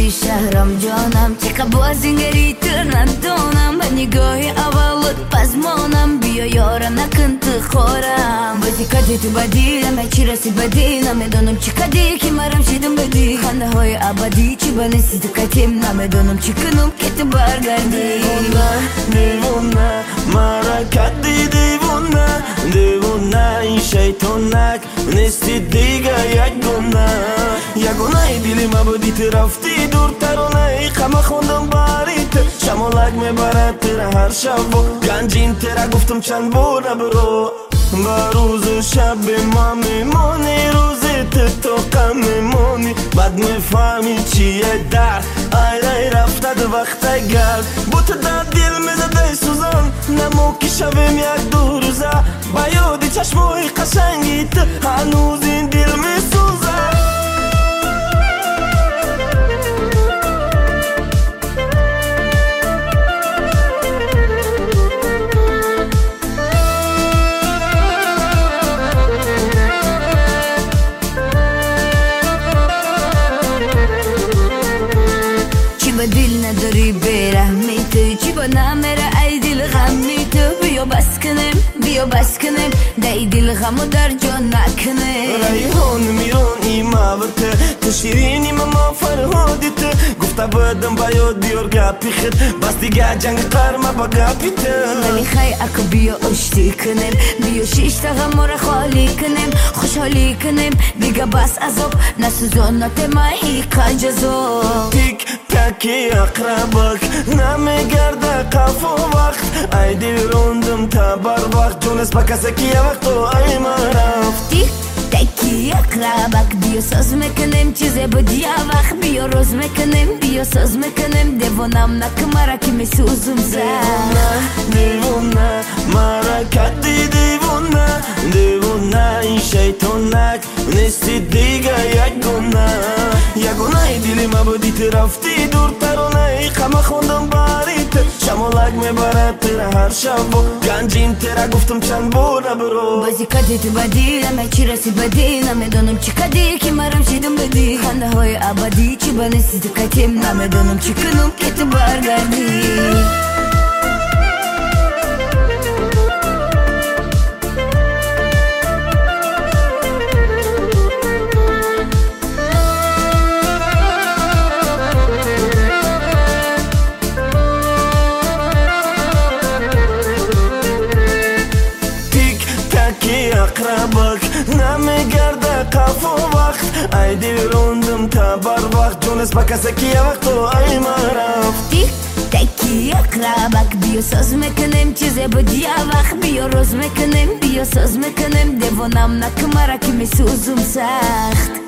توی شهرم جانم چقدر بازینگری تر ندانم به نگاه اولت پزمانم بیا یارا نکن تو خورم بازی کردی تو بدی همه چی رسید بدی نمیدونم چی کردی که مرم شیدم بدی خنده های ابدی چی بنسی تو کتیم نمیدونم چی کنم که تو برگردی دیوونه مرا کردی دیوونه این شیطونک نیستی دیگه یگونه دیلی ما بودی تو رفتی دورترونه غم خوندم باریت شمالک میبرد تیره هر شب و گنجین تیره گفتم چند بار نبرو با روز و شب ما میمونی روزی تو غم میمونی بعد میفهمی چیه درد ای رفته دو وقت گرد بوت در دل میزده سوزان نمو که شویم یک دو روزه با یادی چشموی قشنگیت هنوز این دل میسوزه دل نداری برهمی تو چی با نمیره ای دل غمی تو بیا بس کنیم دی دل غمو در جا نکنه ریحان میرون ایما ورته تو شیرینی ما فرهادیت گفته بودم باید دیور گپی خد بس دیگه جنگ قرمه با گپیت ولی خی اکو بیا اشتی کنیم بیا شیشت غمو را خالی کنیم خوشحالی کنیم دیگه بس عذاب نسوزانت ماهی قنجزو تیک تکی اقربک نمیگرده قف و وقت ای دیروندم تا بر وقت جونس با کسی که یه وقت و ای ما رفت تیک تکی اقربک بیا ساز میکنیم چیزه بودی یه وقت بیا روز میکنیم بیا ساز میکنیم دیوانم نکمارا که میسوزم دیوونه مرا کردی دیوونه این شیطونک نیستی دیگه یگونه دیلی ما بودی تو رفتی دورترونه غم خوندم باریت شمالک میبرد تیره هر شب و گنجین تیره گفتم چند بار نبرو بازی کردی تو بدی همه چی رسید بدی نمیدونم چی کردی که مرم شیدم بدی خنده های ابدی چی بنسی تو کتیم نمیدونم چی کنم که تو برگردی اقربک نمیگرده قف و وقت ای دیروندم تا بر وقت جونس با کسی که یه وقت و ای ما رفت تیک تکی اقربک بیا ساز میکنیم چیزه بودی یه وقت بیا روز میکنیم بیا ساز میکنیم دیوانم نکمارا که میسوزم سخت